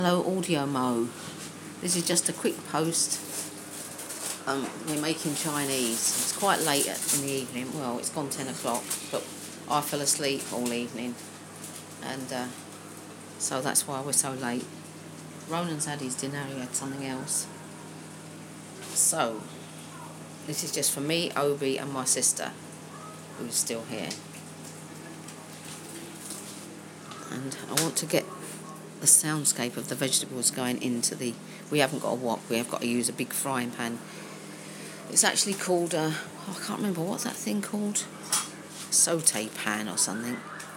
Hello Audio Mo. This is just a quick post. We're making Chinese. It's quite late in the evening. Well, it's gone 10 o'clock, but I fell asleep all evening, and so that's why we're so late. Ronan's had his dinner. He had something else. So this is just for me, Obi, and my sister, who's still here. And I want to get the soundscape of the vegetables going into the... We haven't got a wok, we have got to use a big frying pan. It's actually called I can't remember, what's that thing called? Saute pan or something.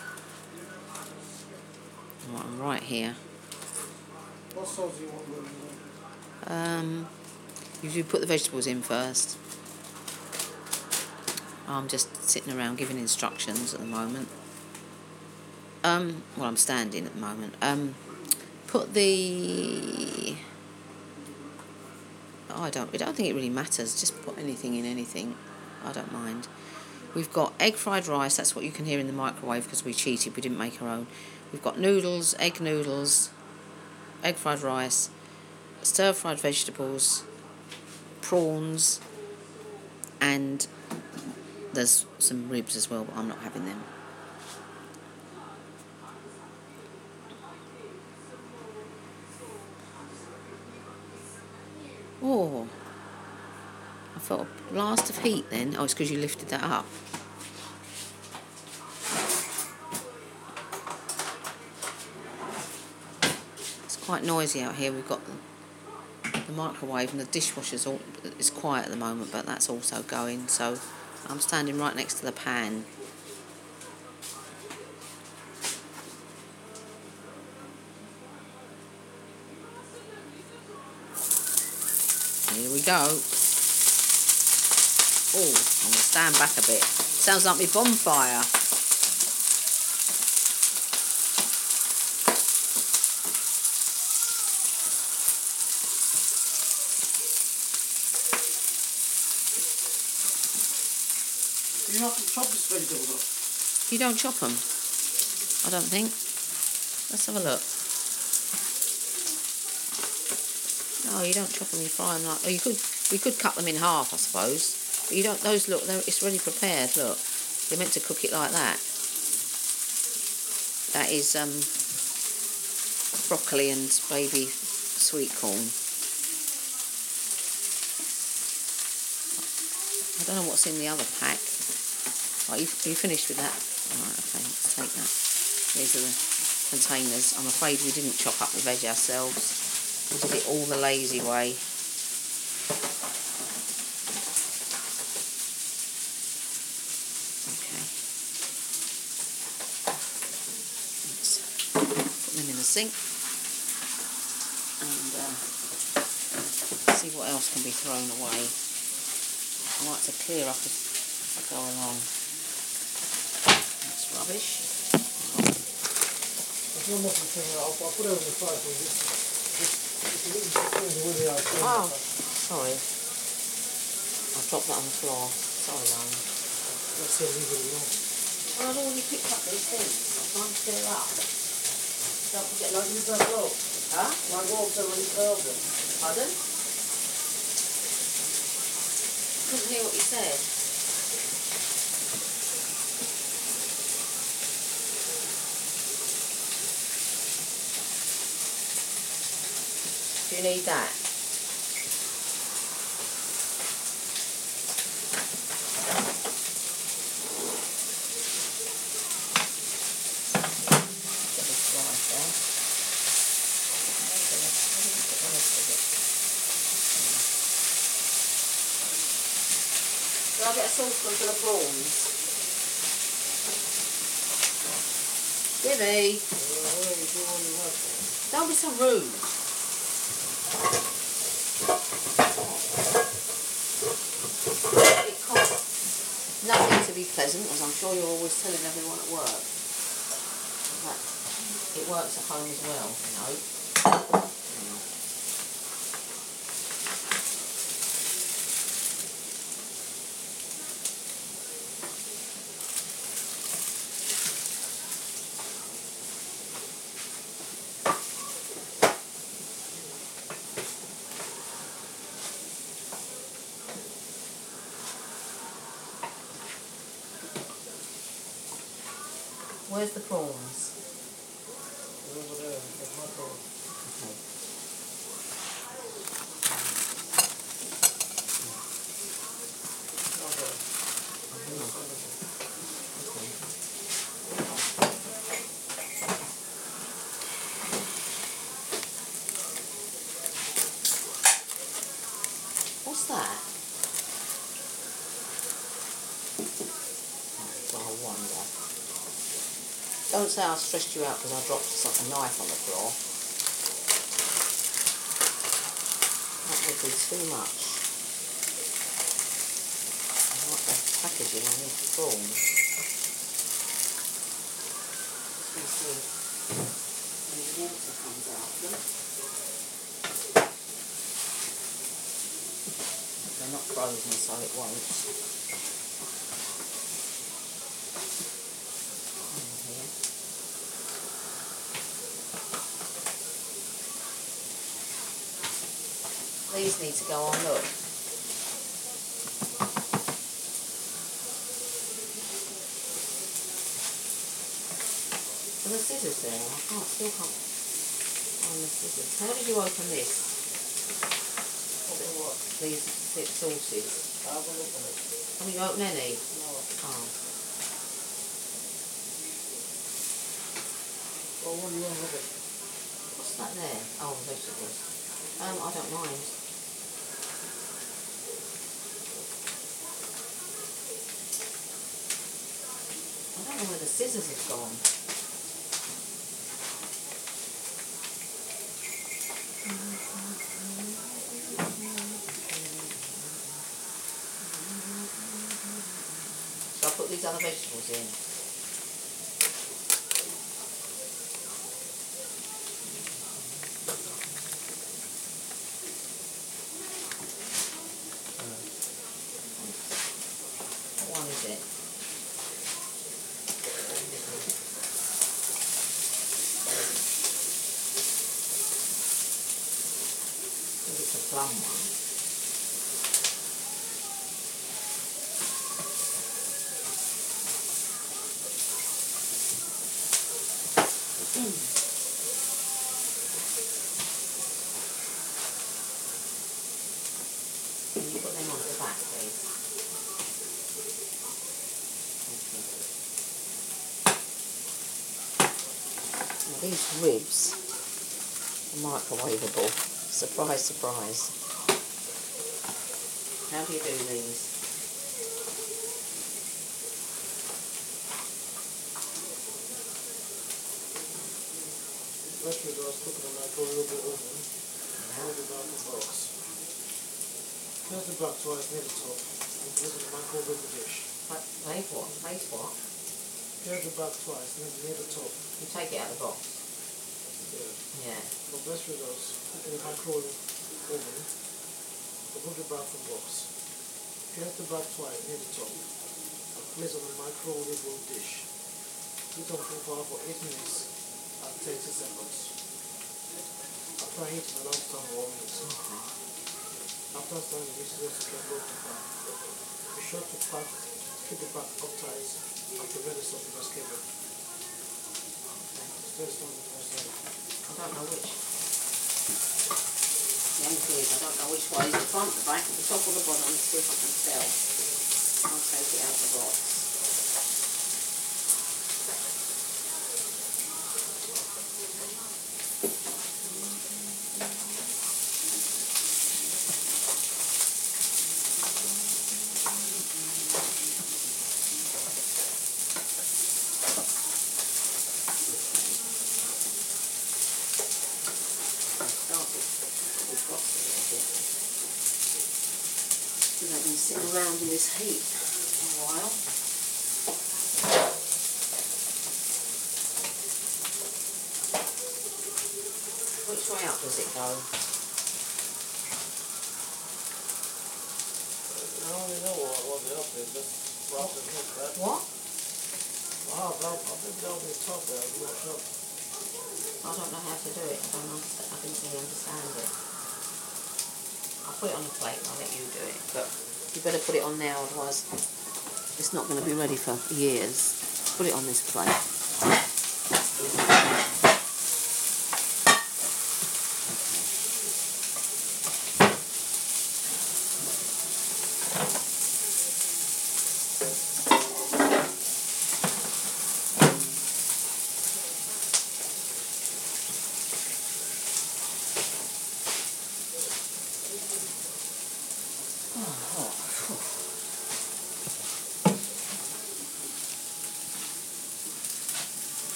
I'm right here. What sauce do you want? You put the vegetables in first. I'm just sitting around giving instructions at the moment. Well, I'm standing at the moment. Put the... I don't think it really matters. Just put anything in anything. I don't mind. We've got egg fried rice. That's what you can hear in the microwave because we cheated. We didn't make our own. We've got noodles, egg fried rice, stir fried vegetables, prawns, and there's some ribs as well, but I'm not having them. Oh, I felt a blast of heat then. Oh, it's because you lifted that up. It's quite noisy out here. We've got the microwave and the dishwasher's it's quiet at the moment, but that's also going. So I'm standing right next to the pan. Here we go. Oh, I'm going to stand back a bit. Sounds like my bonfire. Do you have to chop this vegetable up? You don't chop them, I don't think. Let's have a look. No, you don't chop them. You fry them like... Oh, we could cut them in half, I suppose. But you don't... Those, look, it's already prepared. Look, you're meant to cook it like that. That is broccoli and baby sweet corn. I don't know what's in the other pack. Right, you finished with that? Right, okay, let's take that. These are the containers. I'm afraid we didn't chop up the veg ourselves. We did it all the lazy way. Okay. Let's put them in the sink. And see what else can be thrown away. I like to clear up as I go along. That's rubbish. There's no more thing. I'll put it on the fire for you. Oh, sorry. I dropped that on the floor. Sorry, Alan. Let's say leave it alone. Well, I've already picked up these things. I'm trying to fill it up. Don't forget, Like you said, look. Huh? My goal said when you curled it. Pardon? Couldn't hear what you said. Do you need that? Get this rice there. Shall I get a saucepan full of prawns? Gibby! Don't be so rude. It costs nothing to be pleasant, as I'm sure you're always telling everyone at work. But it works at home as well, you know. Where's the prawns? Over there, there's my prawn. Okay. Okay. What's that? Oh, I wonder. Don't say I stressed you out because I dropped a knife on the floor. That would be too much. I like the packaging on these prawns. Let's see. And the water comes out of them. They're not frozen, so it won't. Here. These need to go on, look. Are the scissors there? I still can't find the scissors. How did you open this? Open what? These sauces. I haven't opened it. Haven't you opened any? No. Oh. Well, what do you want to look at? What's that there? Oh, vegetables. I don't mind. I don't know where the scissors have gone. So I'll put these other vegetables in. What one is it? I think it's a plum one. Can you put them on the back, please? Now these ribs are microwavable. Surprise, surprise. How do you do these? First we do is cook in a microwave oven. Hold it down the box. Press the back twice near the top and put it in the microwave dish. Place what? Place what? Press the back twice near the top. You take it out of the box. Yeah. Yeah. For best results, cook in a microwave oven. Remove the back from box. Press the back twice near the top and place on the microwave dish. Heat on full power for 8 minutes and 30 seconds. After heating, allow it to turn 1 minute. Okay. After stirring the mixture, can go to pan. Be sure to keep the back up tight and prevent the sauce from escaping. Stir some before serving. I don't know which. The only thing is I don't know which way is the front, the back, the top or the bottom. Let's see if I can tell. I'll take it out of the box. Because I've been sitting around in this heat for a while. Which way up does it go? I don't really know what the up is, just wrap it like that. What? Wow, I think that'll be top there, I'm not sure. I don't know how to do it. I don't understand. I didn't really understand it. I'll put it on the plate and I'll let you do it. But you better put it on now, otherwise it's not going to be ready for years. Put it on this plate.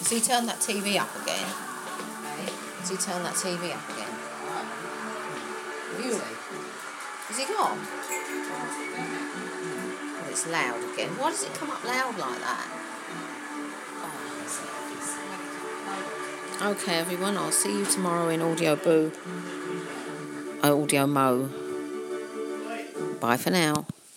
Has he turned that TV up again? Has he turned that TV up again? Really? Has he gone? Oh, it's loud again. Why does it come up loud like that? Okay, everyone, I'll see you tomorrow in Audio Boo. Audio Mo. Bye for now.